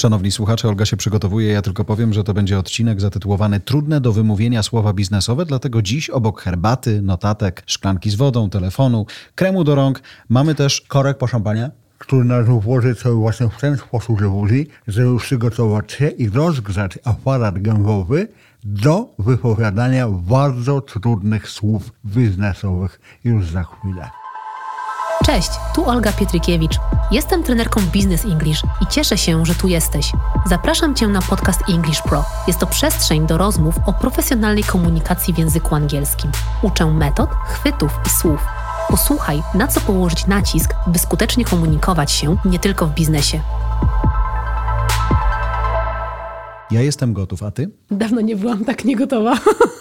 Szanowni słuchacze, Olga się przygotowuje. Ja tylko powiem, że to będzie odcinek zatytułowany Trudne do wymówienia słowa biznesowe, dlatego dziś obok herbaty, notatek, szklanki z wodą, telefonu, kremu do rąk mamy też korek po szampanie, który należy włożyć sobie właśnie w ten sposób, żeby przygotować się i rozgrzać aparat gębowy do wypowiadania bardzo trudnych słów biznesowych już za chwilę. Cześć, tu Olga Pietrykiewicz. Jestem trenerką Business English i cieszę się, że tu jesteś. Zapraszam Cię na podcast English Pro. Jest to przestrzeń do rozmów o profesjonalnej komunikacji w języku angielskim. Uczę metod, chwytów i słów. Posłuchaj, na co położyć nacisk, by skutecznie komunikować się nie tylko w biznesie. Ja jestem gotów, a ty? Dawno nie byłam tak niegotowa.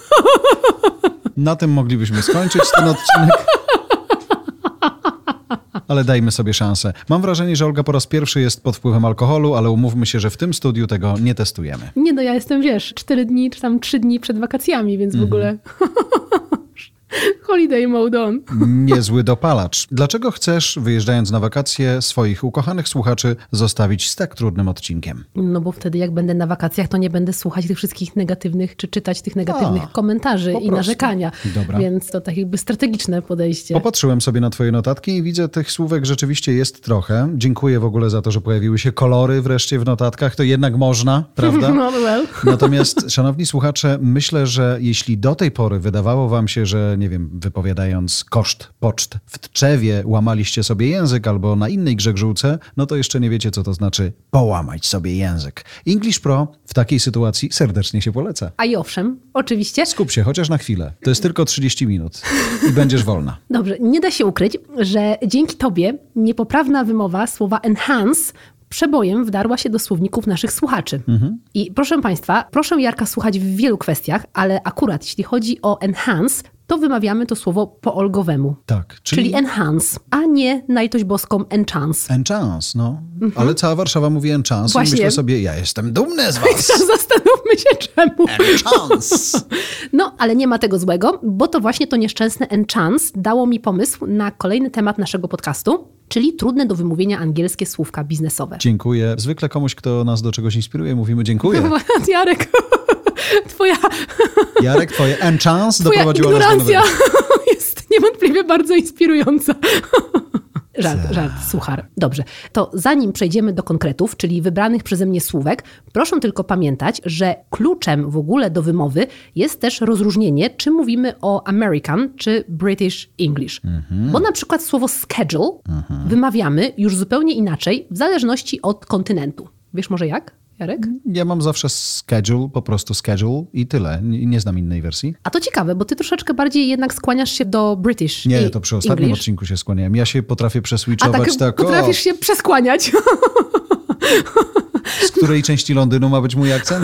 Na tym moglibyśmy skończyć ten odcinek. Ale dajmy sobie szansę. Mam wrażenie, że Olga po raz pierwszy jest pod wpływem alkoholu, ale umówmy się, że w tym studiu tego nie testujemy. Nie, no ja jestem, 4 dni czy tam 3 dni przed wakacjami, więc w ogóle... Holiday mode on. Niezły dopalacz. Dlaczego chcesz, wyjeżdżając na wakacje, swoich ukochanych słuchaczy zostawić z tak trudnym odcinkiem? No bo wtedy jak będę na wakacjach, to nie będę słuchać tych wszystkich negatywnych, czy czytać tych negatywnych komentarzy i narzekania. Dobra. Więc to tak jakby strategiczne podejście. Popatrzyłem sobie na twoje notatki i widzę, tych słówek rzeczywiście jest trochę. Dziękuję w ogóle za to, że pojawiły się kolory wreszcie w notatkach. To jednak można, prawda? No, well. Natomiast, szanowni słuchacze, myślę, że jeśli do tej pory wydawało wam się, że nie wiem, wypowiadając koszt poczt w Tczewie łamaliście sobie język albo na innej grzegżółce, no to jeszcze nie wiecie, co to znaczy połamać sobie język. English Pro w takiej sytuacji serdecznie się poleca. A i owszem, oczywiście. Skup się, chociaż na chwilę. To jest tylko 30 minut i będziesz wolna. Dobrze, nie da się ukryć, że dzięki tobie niepoprawna wymowa słowa enhance przebojem wdarła się do słowników naszych słuchaczy. I proszę Państwa, proszę Jarka słuchać w wielu kwestiach, ale akurat jeśli chodzi o enhance, to wymawiamy to słowo po olgowemu. Tak. Czyli enhance, a nie na litość boską enchance. Enchance, no. Ale cała Warszawa mówi enchance. Właśnie. I myślę sobie, ja jestem dumny z was. Zastanówmy się czemu. Enchance. No, ale nie ma tego złego, bo to właśnie to nieszczęsne enchance dało mi pomysł na kolejny temat naszego podcastu, czyli trudne do wymówienia angielskie słówka biznesowe. Dziękuję. Zwykle komuś, kto nas do czegoś inspiruje, mówimy dziękuję. Jarek, Jarek, twoje enchance doprowadziło nas do ignorancja nowego. jest niewątpliwie bardzo inspirująca. Żart, suchar. Dobrze, to zanim przejdziemy do konkretów, czyli wybranych przeze mnie słówek, proszę tylko pamiętać, że kluczem w ogóle do wymowy jest też rozróżnienie, czy mówimy o American czy British English. Bo na przykład słowo schedule wymawiamy już zupełnie inaczej w zależności od kontynentu. Wiesz może jak, Jarek? Ja mam zawsze schedule, po prostu schedule i tyle. Nie znam innej wersji. A to ciekawe, bo ty troszeczkę bardziej jednak skłaniasz się do British Nie, to przy ostatnim English. odcinku się skłaniałem. Ja się potrafię przeswitchować tak. Potrafisz się przeskłaniać. Z której części Londynu ma być mój akcent?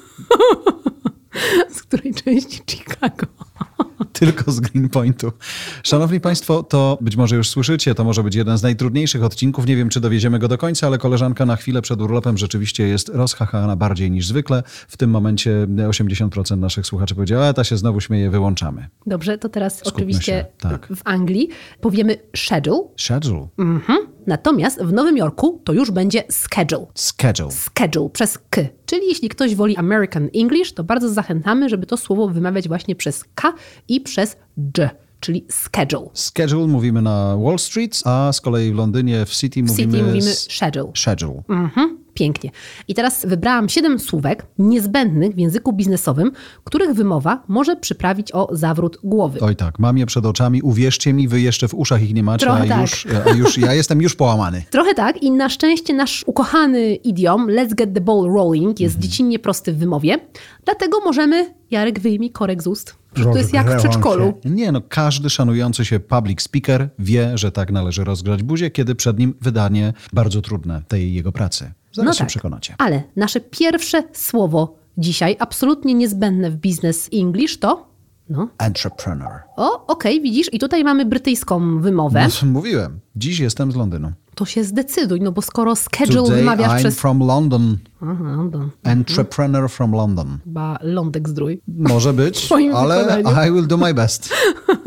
Z której części Chicago? Tylko z Greenpointu. Szanowni Państwo, to być może już słyszycie, to może być jeden z najtrudniejszych odcinków. Nie wiem, czy dowieziemy go do końca, ale koleżanka na chwilę przed urlopem rzeczywiście jest rozchachana bardziej niż zwykle. W tym momencie 80% naszych słuchaczy powiedziała, ta się znowu śmieje, wyłączamy. Dobrze, to teraz Skupmy oczywiście się, tak. w Anglii powiemy schedule. Schedule. Natomiast w Nowym Jorku to już będzie schedule. Schedule. Schedule przez K. Czyli jeśli ktoś woli American English, to bardzo zachęcamy, żeby to słowo wymawiać właśnie przez K i przez D, czyli schedule. Schedule mówimy na Wall Street, a z kolei w Londynie, w City mówimy schedule. Schedule. Pięknie. I teraz wybrałam 7 słówek niezbędnych w języku biznesowym, których wymowa może przyprawić o zawrót głowy. Oj tak, mam je przed oczami, uwierzcie mi, wy jeszcze w uszach ich nie macie, Trochę ja jestem już połamany. Trochę tak i na szczęście nasz ukochany idiom let's get the ball rolling jest dziecinnie prosty w wymowie, dlatego możemy, Jarek, wyjmij korek z ust. To jest jak w przedszkolu. Nie, no każdy szanujący się public speaker wie, że tak należy rozgrzać buzię, kiedy przed nim wydanie bardzo trudne tej jego pracy. Zaraz się przekonacie. Ale nasze pierwsze słowo dzisiaj, absolutnie niezbędne w business English to... Entrepreneur. Okej, widzisz, i tutaj mamy brytyjską wymowę. Mówiłem, dziś jestem z Londynu. To się zdecyduj, no bo skoro schedule wymawiasz I'm przez... from London. London. Entrepreneur from London. Chyba lądek zdrój. Może być, Twoim ale wykonaniu. I will do my best.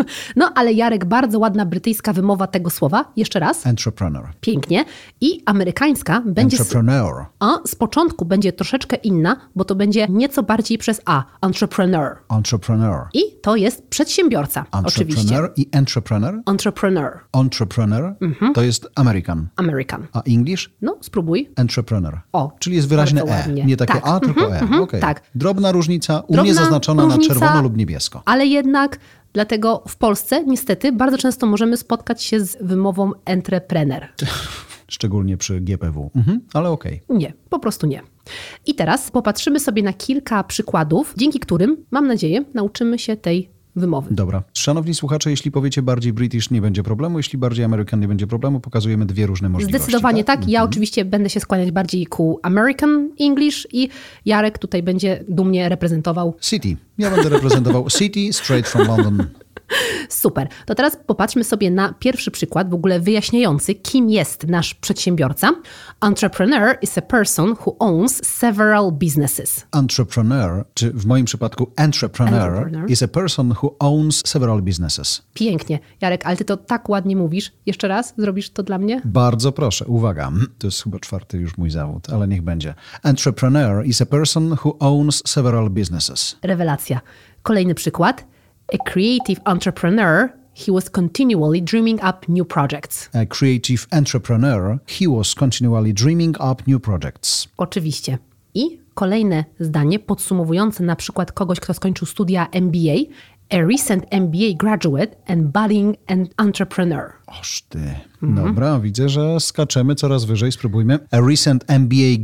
No, ale Jarek, bardzo ładna brytyjska wymowa tego słowa. Jeszcze raz. Entrepreneur. Pięknie. I amerykańska będzie... Entrepreneur. Z początku będzie troszeczkę inna, bo to będzie nieco bardziej przez A. Entrepreneur. Entrepreneur. I to jest przedsiębiorca, oczywiście. Entrepreneur i entrepreneur. Entrepreneur. Entrepreneur to jest American. American. A English? No, spróbuj. Entrepreneur. O, czyli jest wyraźne bardzo E. ładnie. Nie takie Tak. A, tylko E. Okay. tak. Drobna różnica, u Drobna mnie zaznaczona różnica, na czerwono lub niebiesko. Ale jednak, dlatego w Polsce niestety bardzo często możemy spotkać się z wymową entrepreneur. Szczególnie przy GPW. Ale okej. Nie, po prostu nie. I teraz popatrzymy sobie na kilka przykładów, dzięki którym, mam nadzieję, nauczymy się tej wymowy. Dobra. Szanowni słuchacze, jeśli powiecie bardziej British, nie będzie problemu. Jeśli bardziej American, nie będzie problemu. Pokazujemy dwie różne możliwości. Zdecydowanie tak. Ja oczywiście będę się skłaniać bardziej ku American English i Jarek tutaj będzie dumnie reprezentował City. Ja będę reprezentował City straight from London. Super. To teraz popatrzmy sobie na pierwszy przykład, w ogóle wyjaśniający, kim jest nasz przedsiębiorca. Entrepreneur is a person who owns several businesses. Entrepreneur, czy w moim przypadku entrepreneur is a person who owns several businesses. Pięknie. Jarek, ale ty to tak ładnie mówisz. Jeszcze raz zrobisz to dla mnie? Bardzo proszę. Uwaga. To jest chyba czwarty już mój zawód, ale niech będzie. Entrepreneur is a person who owns several businesses. Rewelacja. Kolejny przykład. A creative entrepreneur, he was continually dreaming up new projects. A creative entrepreneur, he was continually dreaming up new projects. Oczywiście. I kolejne zdanie podsumowujące na przykład kogoś, kto skończył studia MBA. A recent MBA graduate and budding entrepreneur. Oż ty. Dobra, widzę, że skaczemy coraz wyżej. Spróbujmy. A recent MBA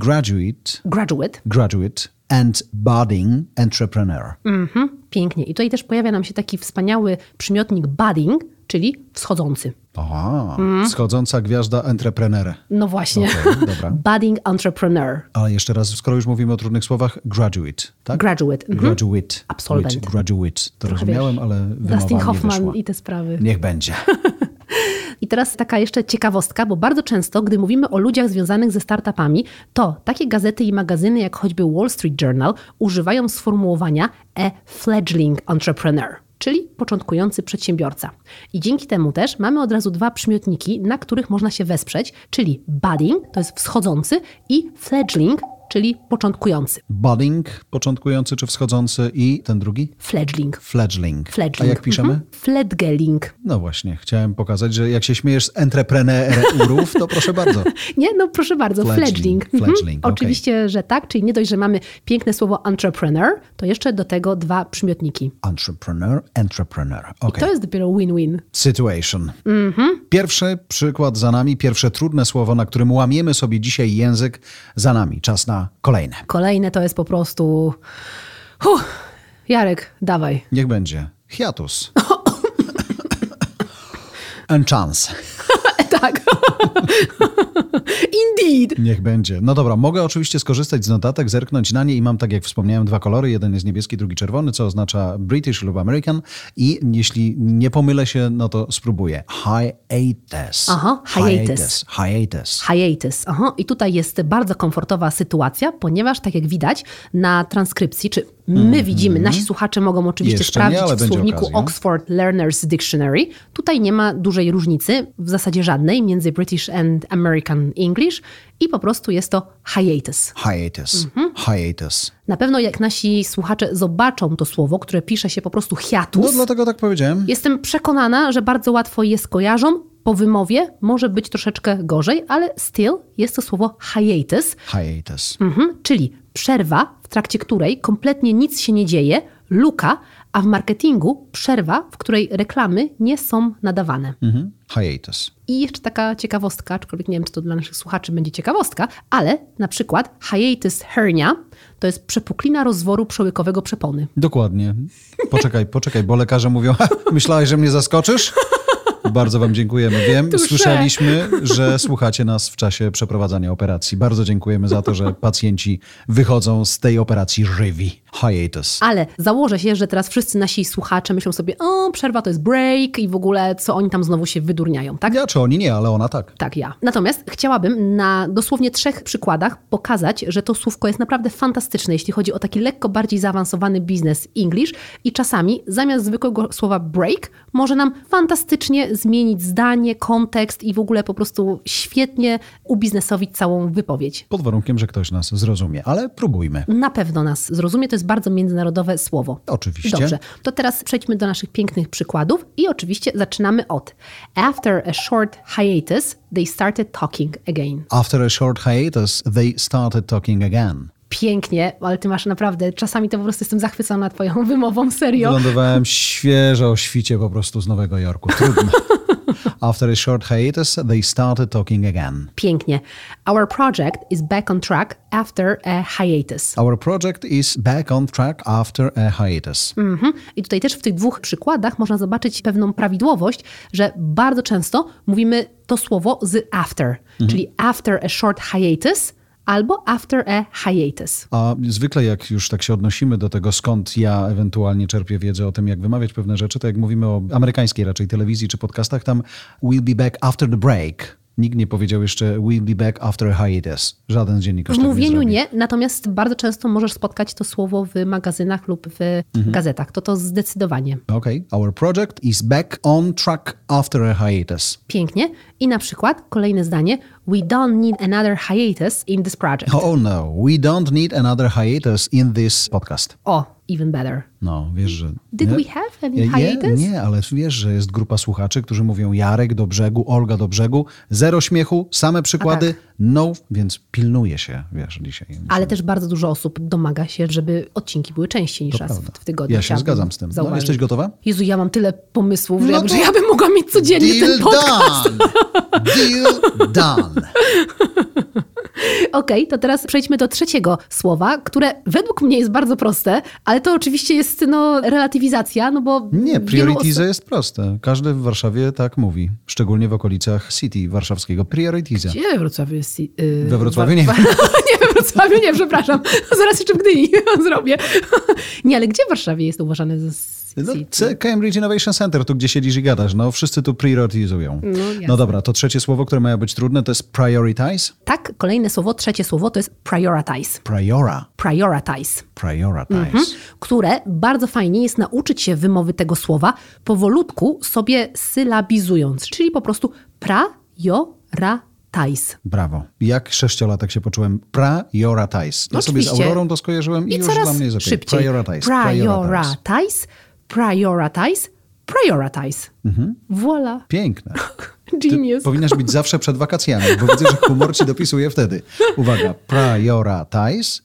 graduate and budding entrepreneur. Pięknie. I tutaj też pojawia nam się taki wspaniały przymiotnik budding, czyli wschodzący. Aha, wschodząca gwiazda entrepreneur. No właśnie. Okay, dobra. Budding entrepreneur. Ale jeszcze raz, skoro już mówimy o trudnych słowach, graduate, tak? Graduate. Graduate. Absolwent. Graduate. To rozumiałem, ale wymowa Dustin nie Hoffman wyszła. i te sprawy. Niech będzie. I teraz taka jeszcze ciekawostka, bo bardzo często, gdy mówimy o ludziach związanych ze startupami, to takie gazety i magazyny jak choćby Wall Street Journal używają sformułowania a fledgling entrepreneur, czyli początkujący przedsiębiorca. I dzięki temu też mamy od razu dwa przymiotniki, na których można się wesprzeć, czyli budding, to jest wschodzący, i fledgling, czyli początkujący. Budding, początkujący czy wschodzący, i ten drugi? Fledgling. Fledgling. Fledgling. A jak piszemy? Fledgeling. No właśnie, chciałem pokazać, że jak się śmiejesz z entrepreneurów, to proszę bardzo. Nie, no proszę bardzo, fledgling. Fledgling, okay. Oczywiście, że tak, czyli nie dość, że mamy piękne słowo entrepreneur, to jeszcze do tego dwa przymiotniki. Entrepreneur. I to jest dopiero win-win. Situation. Pierwszy przykład za nami, pierwsze trudne słowo, na którym łamiemy sobie dzisiaj język, za nami. Czas na kolejne. Kolejne to jest po prostu... Jarek, dawaj. Niech będzie. Hiatus. And chance. Tak. Indeed. Niech będzie. No dobra, mogę oczywiście skorzystać z notatek, zerknąć na nie i mam, tak jak wspomniałem, dwa kolory. Jeden jest niebieski, drugi czerwony, co oznacza British lub American. I jeśli nie pomylę się, no to spróbuję. Hiatus. Aha, hiatus. Hiatus. Aha. I tutaj jest bardzo komfortowa sytuacja, ponieważ tak jak widać na transkrypcji, czy my widzimy, nasi słuchacze mogą oczywiście jeszcze sprawdzić nie, ale w będzie słowniku okazja. Oxford Learner's Dictionary. Tutaj nie ma dużej różnicy, w zasadzie żadnej, między British and American English i po prostu jest to hiatus. Hiatus. Na pewno jak nasi słuchacze zobaczą to słowo, które pisze się po prostu hiatus, No dlatego tak powiedziałem. jestem przekonana, że bardzo łatwo je skojarzą. Po wymowie może być troszeczkę gorzej, ale still jest to słowo hiatus, czyli przerwa, w trakcie której kompletnie nic się nie dzieje, luka, a w marketingu przerwa, w której reklamy nie są nadawane. Hiatus. I jeszcze taka ciekawostka, aczkolwiek nie wiem, czy to dla naszych słuchaczy będzie ciekawostka, ale na przykład hiatus hernia to jest przepuklina rozworu przełykowego przepony. Dokładnie. Poczekaj, bo lekarze mówią, myślałeś, że mnie zaskoczysz? Bardzo wam dziękujemy. Wiem, Touché. słyszeliśmy, że słuchacie nas w czasie przeprowadzania operacji. Bardzo dziękujemy za to, że pacjenci wychodzą z tej operacji żywi. Hiatus. Ale założę się, że teraz wszyscy nasi słuchacze myślą sobie, o, przerwa to jest break i w ogóle co oni tam znowu się wydurniają, tak? Ja czy oni nie, ale ona tak. Tak, ja. Natomiast chciałabym na dosłownie 3 przykładach pokazać, że to słówko jest naprawdę fantastyczne, jeśli chodzi o taki lekko bardziej zaawansowany biznes English i czasami zamiast zwykłego słowa break może nam fantastycznie zmienić zdanie, kontekst i w ogóle po prostu świetnie ubiznesowić całą wypowiedź. Pod warunkiem, że ktoś nas zrozumie, ale próbujmy. Na pewno nas zrozumie, to jest bardzo międzynarodowe słowo. Oczywiście. Dobrze, to teraz przejdźmy do naszych pięknych przykładów i oczywiście zaczynamy od After a short hiatus, they started talking again. After a short hiatus, they started talking again. Pięknie, ale ty masz naprawdę, czasami to po prostu jestem zachwycona twoją wymową, serio. Wylądowałem świeżo o świcie po prostu z Nowego Jorku. Trudno. After a short hiatus, they started talking again. Pięknie. Our project is back on track after a hiatus. Our project is back on track after a hiatus. I tutaj też w tych 2 przykładach można zobaczyć pewną prawidłowość, że bardzo często mówimy to słowo z after, czyli after a short hiatus albo after a hiatus. A zwykle jak już tak się odnosimy do tego, skąd ja ewentualnie czerpię wiedzę o tym, jak wymawiać pewne rzeczy, to jak mówimy o amerykańskiej raczej telewizji czy podcastach, tam we'll be back after the break. Nikt nie powiedział jeszcze we'll be back after a hiatus. Żaden z dziennikarzy W tak mówieniu zrobi. nie, natomiast bardzo często możesz spotkać to słowo w magazynach lub w gazetach. To zdecydowanie. Okay. Our project is back on track after a hiatus. Pięknie. I na przykład kolejne zdanie. We don't need another hiatus in this project. Oh no, we don't need another hiatus in this podcast. O, even better. No, wiesz, że... Did nie? we have any hiatus? Nie, ale wiesz, że jest grupa słuchaczy, którzy mówią Jarek do brzegu, Olga do brzegu, zero śmiechu, same przykłady, no, więc pilnuje się, wiesz, dzisiaj. Ale też bardzo dużo osób domaga się, żeby odcinki były częściej niż raz w tygodniu. Ja się Chciałabym zgadzam z tym. No, zauważyć. jesteś gotowa? Jezu, ja mam tyle pomysłów, że, No to że ja bym mogła mieć codziennie ten podcast. done! Deal done! Okej, to teraz przejdźmy do 3 słowa, które według mnie jest bardzo proste, ale to oczywiście jest relatywizacja, no bo... Nie, wielu prioritize jest proste. Każdy w Warszawie tak mówi. Szczególnie w okolicach City warszawskiego. Prioritize. Gdzie we Wrocławiu jest... We Wrocławiu nie. Nie, we Wrocławiu nie, przepraszam. Zaraz jeszcze w Gdyni zrobię. Nie, ale gdzie w Warszawie jest uważane za No, City? Cambridge Innovation Center, tu gdzie siedzisz i gadasz. No, wszyscy tu prioritizują. jasne. No dobra, to 3 słowo, które ma być trudne, to jest prioritize. Tak, kolejne słowo, 3 słowo to jest prioritize. Prioritize. Prioritize. Które bardzo fajnie jest nauczyć się wymowy tego słowa powolutku sobie sylabizując, czyli po prostu prioritize. Brawo. Jak 6-latek się poczułem. Prioritize. Ja sobie z Oczywiście. Aurorą to skojarzyłem i już coraz dla mnie jest okej. szybciej. Prioritize. Prioritize. Voilà. Piękne. Genius. Powinnaś być zawsze przed wakacjami, bo widzę, że humor ci dopisuje wtedy. Uwaga. Prioritize.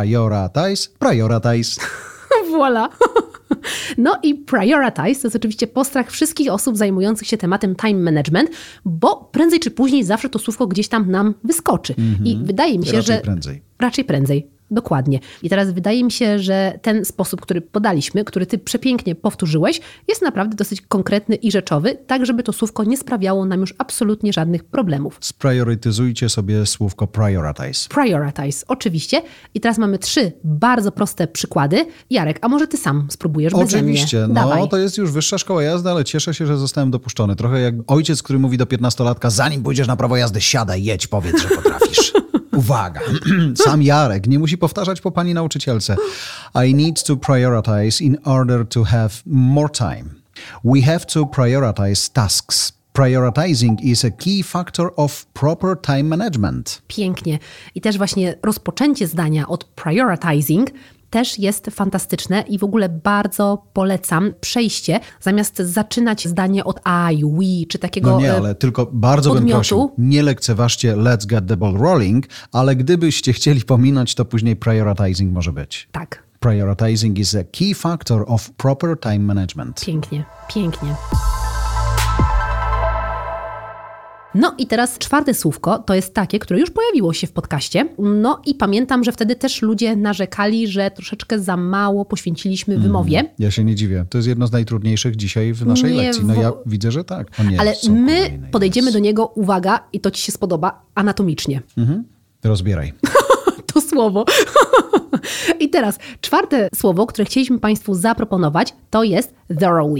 Voilà. No i prioritize to jest oczywiście postrach wszystkich osób zajmujących się tematem time management, bo prędzej czy później zawsze to słówko gdzieś tam nam wyskoczy. I wydaje mi się, Raczej że... prędzej. Raczej prędzej. Dokładnie. I teraz wydaje mi się, że ten sposób, który podaliśmy, który ty przepięknie powtórzyłeś, jest naprawdę dosyć konkretny i rzeczowy, tak żeby to słówko nie sprawiało nam już absolutnie żadnych problemów. Spriorytyzujcie sobie słówko prioritize. Prioritize, oczywiście. I teraz mamy 3 bardzo proste przykłady. Jarek, a może ty sam spróbujesz beze mnie? Oczywiście, no Dawaj. to jest już wyższa szkoła jazdy, ale cieszę się, że zostałem dopuszczony. Trochę jak ojciec, który mówi do 15-latka, zanim pójdziesz na prawo jazdy, siadaj, jedź, powiedz, że potrafisz. Uwaga, sam Jarek nie musi powtarzać po pani nauczycielce. I need to prioritize in order to have more time. We have to prioritize tasks. Prioritizing is a key factor of proper time management. Pięknie. I też właśnie rozpoczęcie zdania od prioritizing też jest fantastyczne i w ogóle bardzo polecam przejście, zamiast zaczynać zdanie od I, we, czy takiego No nie, ale tylko bardzo bym podmiotu. prosił, nie lekceważcie let's get the ball rolling, ale gdybyście chcieli pominąć, to później prioritizing może być. Tak, Prioritizing is a key factor of proper time management. pięknie, pięknie. No i teraz czwarte słówko to jest takie, które już pojawiło się w podcaście. No i pamiętam, że wtedy też ludzie narzekali, że troszeczkę za mało poświęciliśmy wymowie. Ja się nie dziwię. To jest jedno z najtrudniejszych dzisiaj w naszej Nie, lekcji. No ja widzę, że tak. O nie, Ale są my kolejne, podejdziemy jest. do niego, uwaga, i to ci się spodoba, anatomicznie. Rozbieraj. To słowo. I teraz czwarte słowo, które chcieliśmy Państwu zaproponować, to jest thoroughly.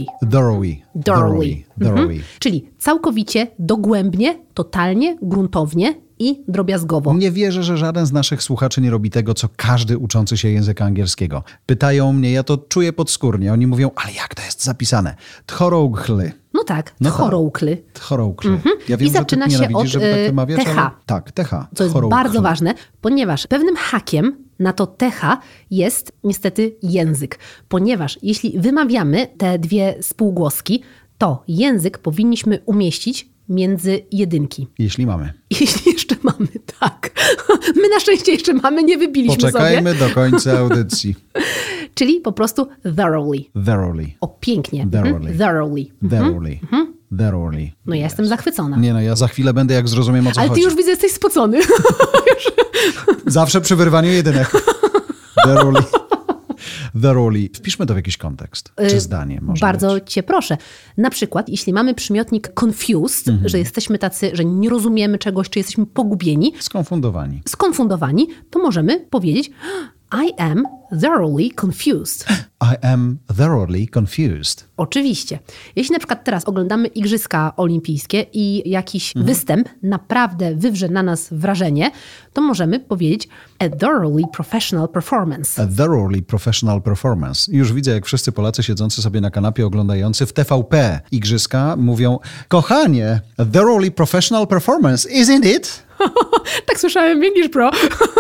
Thoroughly. Czyli całkowicie, dogłębnie, totalnie, gruntownie i drobiazgowo. Nie wierzę, że żaden z naszych słuchaczy nie robi tego, co każdy uczący się języka angielskiego. Pytają mnie, ja to czuję podskórnie. Oni mówią, ale jak to jest zapisane? Thoroughly. No tak, No tak. thoroughly. Thoroughly. Ja wiem, I zaczyna że ty się nienawidzisz, od żeby tak wymawiać, TH. ale... Tak, TH. Co jest Thoroughly. bardzo ważne, ponieważ pewnym hakiem na to TH jest niestety język. Ponieważ jeśli wymawiamy te dwie spółgłoski, to język powinniśmy umieścić między jedynki. Jeśli mamy. Jeśli jeszcze mamy, tak. My na szczęście jeszcze mamy, nie wybiliśmy Poczekajmy sobie. do końca audycji. Czyli po prostu thoroughly. Thoroughly. O, pięknie. Thoroughly. Thoroughly. Thoroughly. Thoroughly. No ja jestem zachwycona. Nie no, ja za chwilę będę, jak zrozumiem, o co Ale ty chodzi. już widzę, jesteś spocony. Zawsze przy wyrwaniu jedynek. Thoroughly. Thoroughly. Wpiszmy to w jakiś kontekst. Czy zdanie może Bardzo być. cię proszę. Na przykład, jeśli mamy przymiotnik confused, że jesteśmy tacy, że nie rozumiemy czegoś, czy jesteśmy pogubieni, Skonfundowani. skonfundowani, to możemy powiedzieć I am thoroughly confused. I am thoroughly confused. Oczywiście. Jeśli na przykład teraz oglądamy Igrzyska Olimpijskie i jakiś występ naprawdę wywrze na nas wrażenie, to możemy powiedzieć a thoroughly professional performance. A thoroughly professional performance. Już widzę, jak wszyscy Polacy siedzący sobie na kanapie oglądający w TVP igrzyska mówią, kochanie, a thoroughly professional performance, isn't it? Tak słyszałem w English Pro.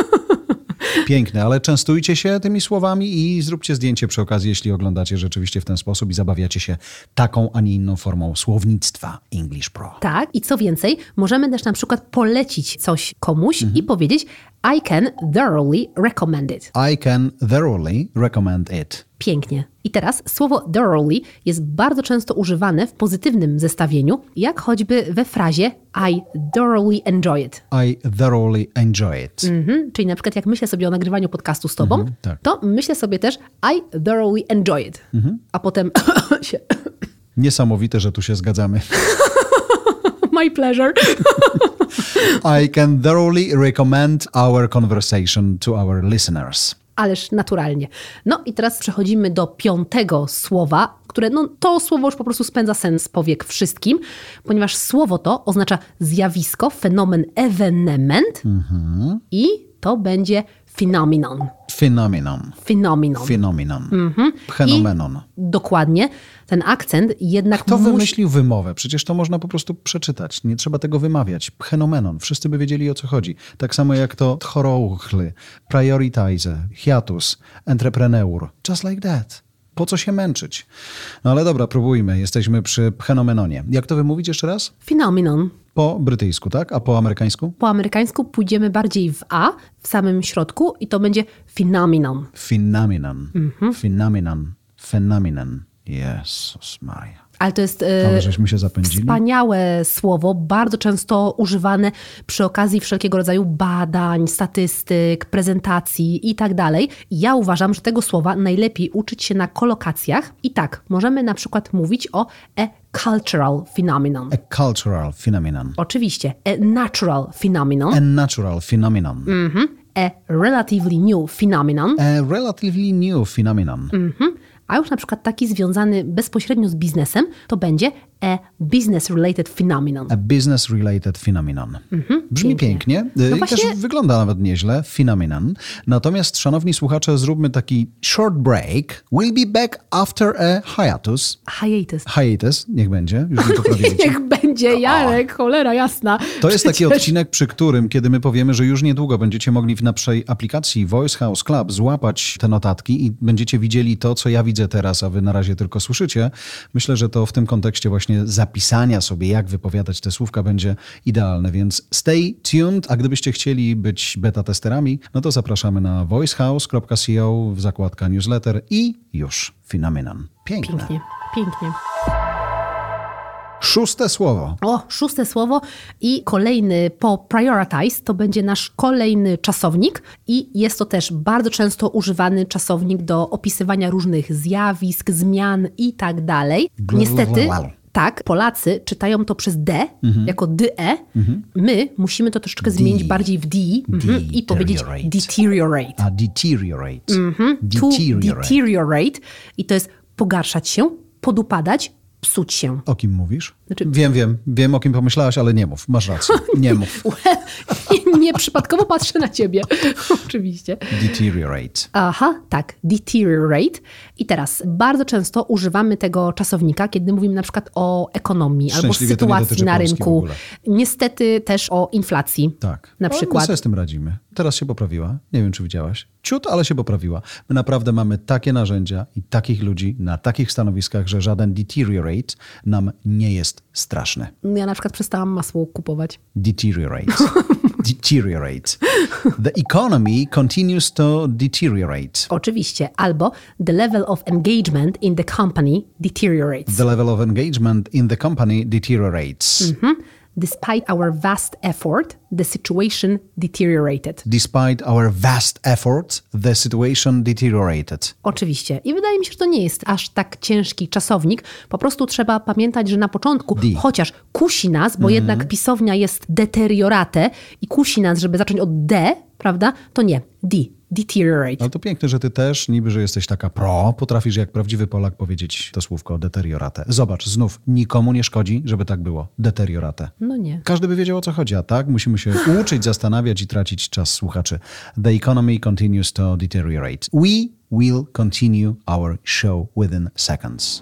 Piękne, ale częstujcie się tymi słowami i zróbcie zdjęcie przy okazji, jeśli oglądacie rzeczywiście w ten sposób i zabawiacie się taką, a nie inną formą słownictwa English Pro. Tak, i co więcej, możemy też na przykład polecić coś komuś i powiedzieć I can thoroughly recommend it. I can thoroughly recommend it. Pięknie. I teraz słowo thoroughly jest bardzo często używane w pozytywnym zestawieniu, jak choćby we frazie I thoroughly enjoy it. I thoroughly enjoy it. Czyli na przykład jak myślę sobie o nagrywaniu podcastu z tobą, tak. to myślę sobie też I thoroughly enjoy it. A potem się... Niesamowite, że tu się zgadzamy. My pleasure. I can thoroughly recommend our conversation to our listeners. Ależ naturalnie. No i teraz przechodzimy do piątego słowa, które to słowo już po prostu spędza sens powiek wszystkim, ponieważ słowo to oznacza zjawisko, fenomen, ewenement i to będzie phenomenon. Phenomenon. Phenomenon. Phenomenon. Phenomenon. Dokładnie. Ten akcent jednak Kto wymyślił wymowę? Przecież to można po prostu przeczytać. Nie trzeba tego wymawiać. Phenomenon. Wszyscy by wiedzieli, o co chodzi. Tak samo jak to thoroughly, prioritize, hiatus, entrepreneur. Just like that. Po co się męczyć? No ale dobra, próbujmy. Jesteśmy przy phenomenonie. Jak to wymówić jeszcze raz? Phenomenon. Po brytyjsku, tak? A po amerykańsku? Po amerykańsku pójdziemy bardziej w A, w samym środku i to będzie phenomenon. Phenomenon. Phenomenon. Phenomenon. Jezus Maria. Ale to jest Ale żeśmy się zapędzili. wspaniałe słowo, bardzo często używane przy okazji wszelkiego rodzaju badań, statystyk, prezentacji i tak dalej. Ja uważam, że tego słowa najlepiej uczyć się na kolokacjach. I tak, możemy na przykład mówić o a cultural phenomenon. A cultural phenomenon. Oczywiście, a natural phenomenon. A natural phenomenon. A relatively new phenomenon. A relatively new phenomenon. A już na przykład taki związany bezpośrednio z biznesem, to będzie a business-related phenomenon. A business-related phenomenon. Brzmi pięknie. I właśnie- też wygląda nawet nieźle. Phenomenon. Natomiast, szanowni słuchacze, zróbmy taki short break. We'll be back after a hiatus. Hiatus. Hiatus, niech będzie. Już mi poprawili. Niech będzie, Jarek, cholera jasna. To jest taki Przecież- odcinek, przy którym, kiedy my powiemy, że już niedługo będziecie mogli w naszej aplikacji Voice House Club złapać te notatki i będziecie widzieli to, co ja widzę teraz, a wy na razie tylko słyszycie. Myślę, że to w tym kontekście właśnie zapisania sobie, jak wypowiadać te słówka, będzie idealne, więc stay tuned, a gdybyście chcieli być beta testerami, no to zapraszamy na voicehouse.co w zakładka newsletter i już, phenomenon. Piękne. Pięknie, pięknie. Szóste słowo. O, szóste słowo i kolejny po prioritize to będzie nasz kolejny czasownik i jest to też bardzo często używany czasownik do opisywania różnych zjawisk, zmian i tak dalej. Niestety, tak, Polacy czytają to przez D, jako DE. My musimy to troszeczkę zmienić bardziej w D i powiedzieć deteriorate. A deteriorate. To deteriorate i to jest pogarszać się, podupadać, psuć się. O kim mówisz? Znaczy... Wiem o kim pomyślałaś, ale nie mów. Masz rację. Nie mów. Nie, przypadkowo patrzę na ciebie. Oczywiście. Deteriorate. Aha, tak. Deteriorate. I teraz bardzo często używamy tego czasownika, kiedy mówimy na przykład o ekonomii albo sytuacji na rynku. Niestety też o inflacji. Tak. Na przykład. My sobie z tym radzimy. Teraz się poprawiła. Nie wiem, czy widziałaś. Ciut, ale się poprawiła. My naprawdę mamy takie narzędzia i takich ludzi na takich stanowiskach, że żaden deteriorate nam nie jest straszny. Ja na przykład przestałam masło kupować. Deteriorate. Deteriorate. The economy continues to deteriorate. Oczywiście. Albo the level of engagement in the company deteriorates. The level of engagement in the company deteriorates. Despite our vast effort, the situation deteriorated. Despite our vast effort, the situation deteriorated. Oczywiście. I wydaje mi się, że to nie jest aż tak ciężki czasownik. Po prostu trzeba pamiętać, że na początku, chociaż kusi nas, bo jednak pisownia jest deteriorate i kusi nas, żeby zacząć od D, prawda? To nie. Deteriorate. Ale to piękne, że ty też, niby, że jesteś taka potrafisz jak prawdziwy Polak powiedzieć to słówko deteriorate. Zobacz, znów nikomu nie szkodzi, żeby tak było. Deteriorate. No nie. Każdy by wiedział, o co chodzi, a tak musimy się uczyć, zastanawiać i tracić czas słuchaczy. The economy continues to deteriorate. We will continue our show within seconds.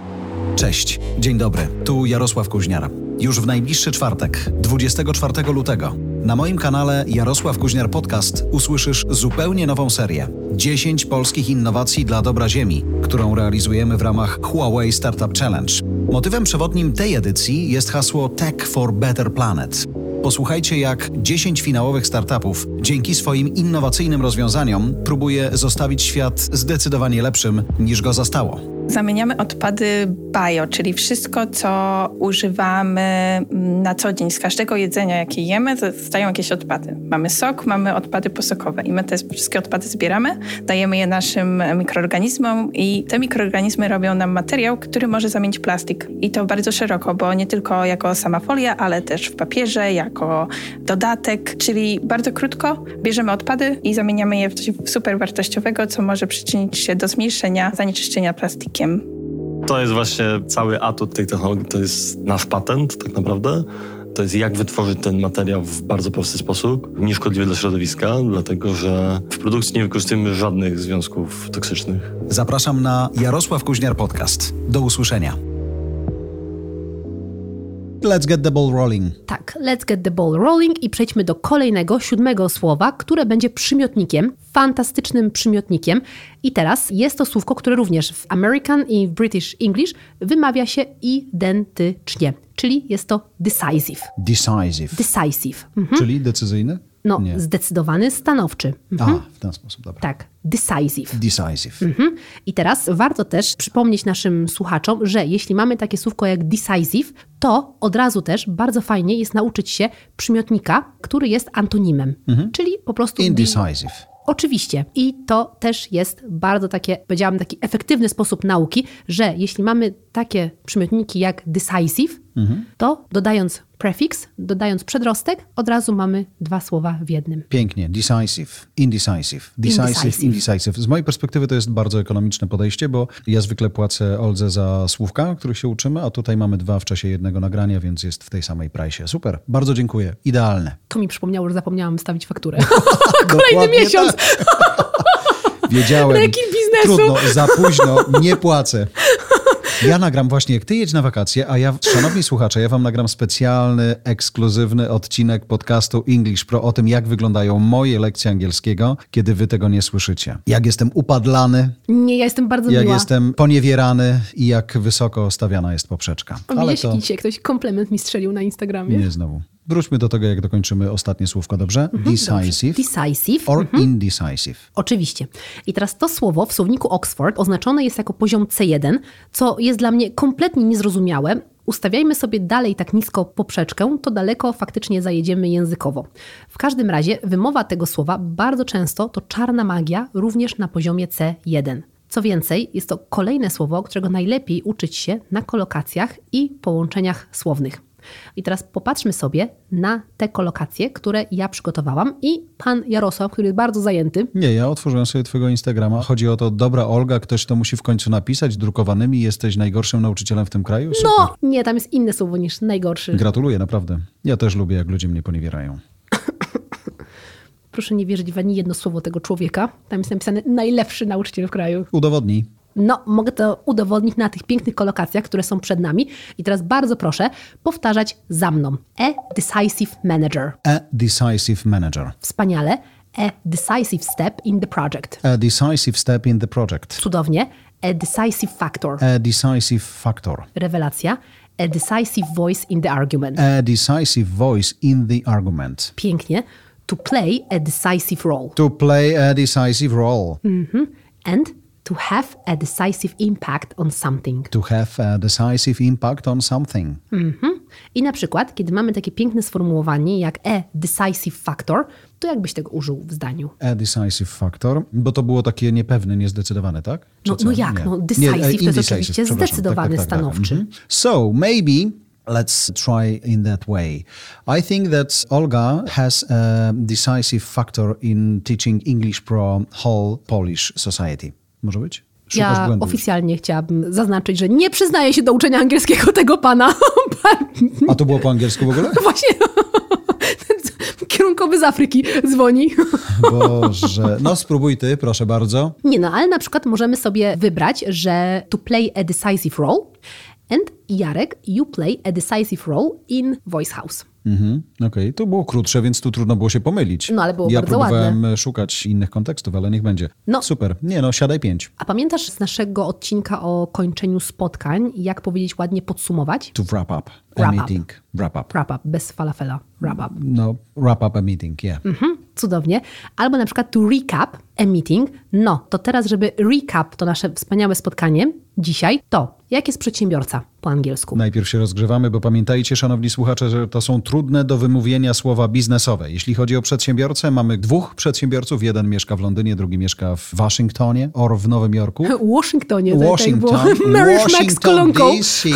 Cześć, dzień dobry, tu Jarosław Kuźniar. Już w najbliższy czwartek, 24 lutego, na moim kanale Jarosław Kuźniar Podcast usłyszysz zupełnie nową serię. 10 polskich innowacji dla dobra Ziemi, którą realizujemy w ramach Huawei Startup Challenge. Motywem przewodnim tej edycji jest hasło Tech for Better Planet. Posłuchajcie, jak 10 finałowych startupów dzięki swoim innowacyjnym rozwiązaniom próbuje zostawić świat zdecydowanie lepszym niż go zastało. Zamieniamy odpady bio, czyli wszystko, co używamy na co dzień. Z każdego jedzenia, jakie jemy, zostają jakieś odpady. Mamy sok, mamy odpady posokowe i my te wszystkie odpady zbieramy, dajemy je naszym mikroorganizmom i te mikroorganizmy robią nam materiał, który może zamienić plastik. I to bardzo szeroko, bo nie tylko jako sama folia, ale też w papierze, jako dodatek, czyli bardzo krótko bierzemy odpady i zamieniamy je w coś super wartościowego, co może przyczynić się do zmniejszenia zanieczyszczenia plastikiem. To jest właśnie cały atut tej technologii, to jest nasz patent tak naprawdę. To jest jak wytworzyć ten materiał w bardzo prosty sposób, nieszkodliwy dla środowiska, dlatego że w produkcji nie wykorzystujemy żadnych związków toksycznych. Zapraszam na Jarosław Kuźniar Podcast. Do usłyszenia. Let's get the ball rolling. Tak, let's get the ball rolling i przejdźmy do kolejnego, 7 słowa, które będzie przymiotnikiem, fantastycznym przymiotnikiem. I teraz jest to słówko, które również w American i w British English wymawia się identycznie, czyli jest to decisive. Decisive. Decisive. Czyli decyzyjny? No, Nie. zdecydowany, stanowczy. W ten sposób, dobra. Tak, decisive. Decisive. I teraz warto też przypomnieć naszym słuchaczom, że jeśli mamy takie słówko jak decisive, to od razu też bardzo fajnie jest nauczyć się przymiotnika, który jest antonimem, czyli po prostu... Indecisive. Oczywiście. I to też jest bardzo powiedziałam, taki efektywny sposób nauki, że jeśli mamy takie przymiotniki jak decisive, to dodając prefix, dodając przedrostek, od razu mamy 2 słowa w jednym. Pięknie. Decisive. Indecisive. Decisive. Indecisive. Z mojej perspektywy to jest bardzo ekonomiczne podejście, bo ja zwykle płacę Oldze za słówka, których się uczymy, a tutaj mamy 2 w czasie jednego nagrania, więc jest w tej samej price'ie. Super. Bardzo dziękuję. Idealne. To mi przypomniało, że zapomniałam wystawić fakturę. Kolejny miesiąc. Tak. Wiedziałem. Rekin biznesu. Trudno, za późno, nie płacę. Ja nagram właśnie, jak ty jedź na wakacje, a ja, szanowni słuchacze, ja wam nagram specjalny, ekskluzywny odcinek podcastu English Pro o tym, jak wyglądają moje lekcje angielskiego, kiedy wy tego nie słyszycie. Jak jestem upadlany. Nie, ja jestem bardzo miła. Jak jestem poniewierany i jak wysoko stawiana jest poprzeczka. Ale to... dzisiaj ktoś komplement mi strzelił na Instagramie. Nie znowu. Wróćmy do tego, jak dokończymy ostatnie słówko, dobrze? Decisive. Decisive. Or indecisive. Oczywiście. I teraz to słowo w słowniku Oxford oznaczone jest jako poziom C1, co jest dla mnie kompletnie niezrozumiałe. ustawiajmy sobie dalej tak nisko poprzeczkę, to daleko faktycznie zajedziemy językowo. W każdym razie wymowa tego słowa bardzo często to czarna magia, również na poziomie C1. Co więcej, jest to kolejne słowo, którego najlepiej uczyć się na kolokacjach i połączeniach słownych. I teraz popatrzmy sobie na te kolokacje, które ja przygotowałam i pan Jarosław, który jest bardzo zajęty. Nie, ja otworzyłem sobie twojego Instagrama. Chodzi o to, dobra Olga, ktoś to musi w końcu napisać drukowanymi, jesteś najgorszym nauczycielem w tym kraju? Super. No, nie, tam jest inne słowo niż najgorszy. Gratuluję, naprawdę. Ja też lubię, jak ludzie mnie poniewierają. Proszę nie wierzyć w ani jedno słowo tego człowieka. Tam jest napisane najlepszy nauczyciel w kraju. Udowodnij. No, mogę to udowodnić na tych pięknych kolokacjach, które są przed nami. I teraz bardzo proszę powtarzać za mną. A decisive manager. A decisive manager. Wspaniale. A decisive step in the project. A decisive step in the project. Cudownie. A decisive factor. A decisive factor. Rewelacja. A decisive voice in the argument. A decisive voice in the argument. Pięknie. To play a decisive role. To play a decisive role. And to have a decisive impact on something. To have a decisive impact on something. I na przykład, kiedy mamy takie piękne sformułowanie jak a decisive factor, to jak byś tego użył w zdaniu? A decisive factor, bo to było takie niepewne, niezdecydowane, tak? Czy No, co? no jak? Nie. No, decisive to jest indecisive, oczywiście przepraszam. zdecydowany, Tak. stanowczy. So, maybe let's try in that way. I think that Olga has a decisive factor in teaching English pro whole Polish society. Może być? Szukasz Ja błędów. oficjalnie chciałabym zaznaczyć, że nie przyznaję się do uczenia angielskiego tego pana. A to było po angielsku w ogóle? Właśnie kierunkowy z Afryki dzwoni. Boże. No spróbuj ty, proszę bardzo. Nie no, ale na przykład możemy sobie wybrać, że to play a decisive role and Jarek, you play a decisive role in Voice House. Okej, to było krótsze, więc tu trudno było się pomylić. No, ale było ja bardzo próbowałem ładne. szukać innych kontekstów, ale niech będzie. No. Super. Nie no, siadaj 5. A pamiętasz z naszego odcinka o kończeniu spotkań, jak powiedzieć ładnie podsumować? To wrap up a Wrap up. meeting. Wrap up. Wrap up, bez falafela. Wrap up. No, wrap up a meeting, yeah. Cudownie. Albo na przykład to recap a meeting. No, to teraz, żeby recap to nasze wspaniałe spotkanie dzisiaj, to jak jest przedsiębiorca po angielsku? Najpierw się rozgrzewamy, bo pamiętajcie, szanowni słuchacze, że to są trudne do wymówienia słowa biznesowe. Jeśli chodzi o przedsiębiorcę, mamy 2 przedsiębiorców. Jeden mieszka w Londynie, drugi mieszka w Waszyngtonie or w Nowym Jorku. Washingtonie. Washington, DC.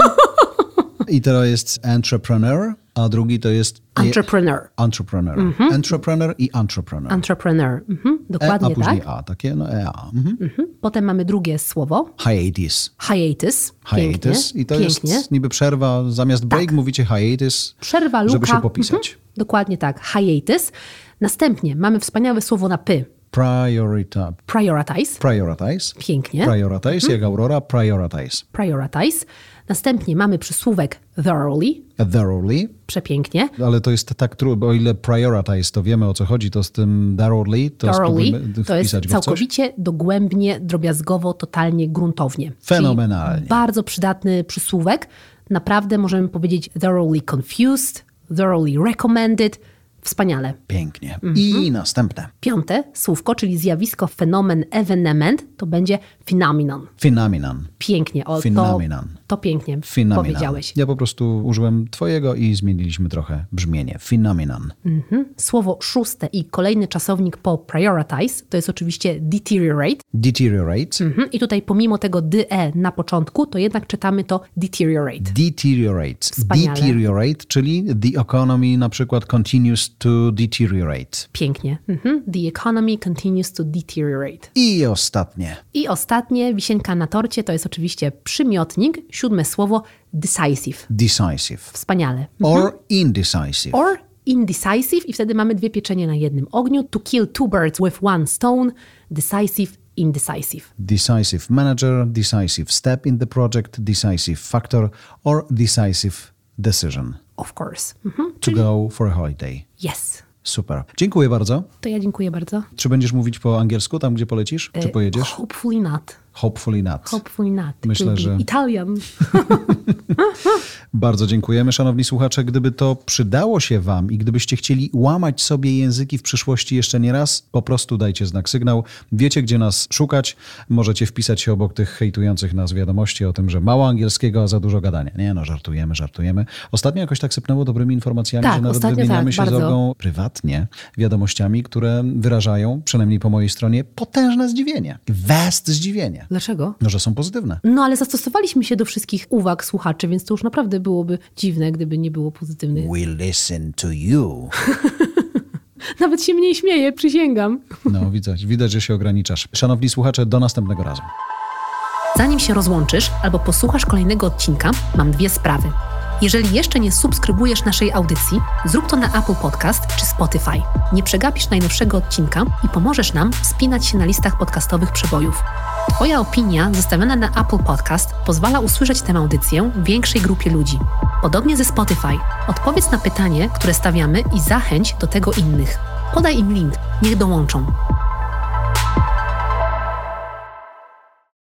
I to jest entrepreneur, a drugi to jest... Entrepreneur. Entrepreneur. Entrepreneur i entrepreneur. Entrepreneur. Dokładnie a później tak. A, takie no a. Potem mamy drugie słowo. Hiatus. Hiatus. Hiatus. Pięknie. I to Pięknie. jest niby przerwa, zamiast break mówicie hiatus, Przerwa, luka. żeby się popisać. Dokładnie tak. Hiatus. Następnie mamy wspaniałe słowo na py. Prioritize. Prioritize. Pięknie. Prioritize, jak Aurora, prioritize. Prioritize. Następnie mamy przysłówek thoroughly. Thoroughly, Przepięknie. ale to jest tak trudno, bo o ile prioritize to wiemy o co chodzi, to z tym thoroughly to spróbujmy To jest wpisać go w coś. całkowicie, dogłębnie, drobiazgowo, totalnie, gruntownie. Fenomenalnie. Czyli bardzo przydatny przysłówek. Naprawdę możemy powiedzieć thoroughly confused, thoroughly recommended. Wspaniale. Pięknie. I następne. 5. słówko, czyli zjawisko, fenomen, evenement, to będzie phenomenon. Phenomenon. Pięknie. Phenomenon. To pięknie Phenomenon. powiedziałeś. Ja po prostu użyłem twojego i zmieniliśmy trochę brzmienie. Phenomenon. Słowo 6. i kolejny czasownik po prioritize to jest oczywiście deteriorate. Deteriorate. I tutaj pomimo tego de na początku, to jednak czytamy to deteriorate. Deteriorate. Wspaniale. Deteriorate, czyli the economy na przykład continues to deteriorate. Pięknie. The economy continues to deteriorate. I ostatnie. I ostatnie, wisienka na torcie, to jest oczywiście przymiotnik, 7. słowo decisive. Decisive. Wspaniale. Or indecisive. Or indecisive i wtedy mamy 2 pieczenie na jednym ogniu. To kill 2 birds with 1 stone. Decisive, indecisive. Decisive manager, decisive step in the project, decisive factor, or decisive decision Of course. to go for a holiday. Yes. Super. Dziękuję bardzo. To ja dziękuję bardzo. Czy będziesz mówić po angielsku tam, gdzie polecisz? Czy pojedziesz? Hopefully not. Hopefully not. Hopefully not. Myślę, że... Italian. Bardzo dziękujemy, szanowni słuchacze. Gdyby to przydało się wam i gdybyście chcieli łamać sobie języki w przyszłości jeszcze nie raz, po prostu dajcie znak, sygnał. Wiecie, gdzie nas szukać. Możecie wpisać się obok tych hejtujących nas wiadomości o tym, że mało angielskiego, a za dużo gadania. Nie no, żartujemy. Ostatnio jakoś tak sypnęło dobrymi informacjami, tak, że nawet wymieniamy się z Olgą prywatnie wiadomościami, które wyrażają, przynajmniej po mojej stronie, potężne zdziwienie. Vast zdziwienie. Dlaczego? No, że są pozytywne. No, ale zastosowaliśmy się do wszystkich uwag słuchaczy, więc to już naprawdę byłoby dziwne, gdyby nie było pozytywnych. We listen to you. Nawet się mniej śmieję, przysięgam. No, widać, że się ograniczasz. Szanowni słuchacze, do następnego razu. Zanim się rozłączysz albo posłuchasz kolejnego odcinka, mam 2 sprawy. Jeżeli jeszcze nie subskrybujesz naszej audycji, zrób to na Apple Podcast czy Spotify. Nie przegapisz najnowszego odcinka i pomożesz nam wspinać się na listach podcastowych przebojów. Twoja opinia zostawiona na Apple Podcast pozwala usłyszeć tę audycję większej grupie ludzi. Podobnie ze Spotify. Odpowiedz na pytanie, które stawiamy i zachęć do tego innych. Podaj im link, niech dołączą.